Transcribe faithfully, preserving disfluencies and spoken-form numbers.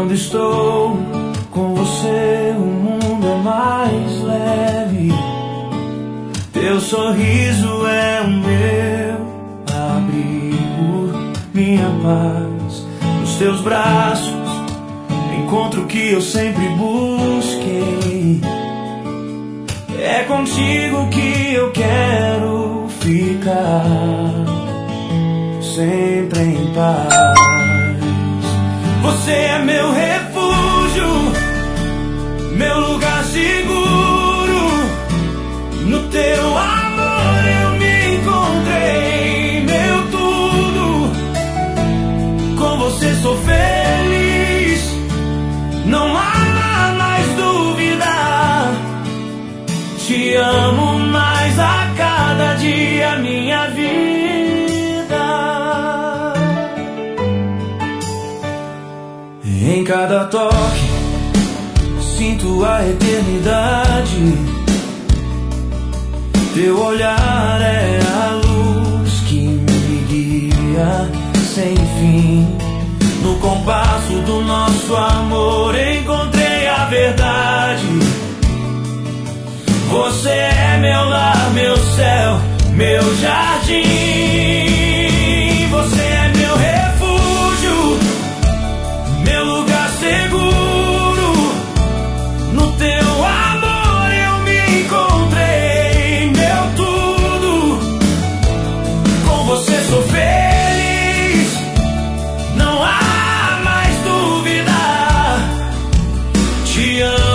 Quando estou com você, o mundo é mais leve. Teu sorriso é o meu abrigo, minha paz. Nos teus braços encontro o que eu sempre busquei. É contigo que eu quero ficar, sempre em paz. Você é meu refúgio, meu lugar seguro. No teu amor eu me encontrei, meu tudo. Com você sou feliz, não há mais dúvida. Te amo mais a cada dia, minha vida. Em cada toque sinto a eternidade. Teu olhar é a luz que me guia sem fim. No compasso do nosso amor encontrei a verdade. Você é meu lar, meu céu, meu jardim. Você é meu refúgio, meu lugar seguro. No teu amor eu me encontrei, meu tudo. Com você sou feliz, não há mais dúvida. Te amo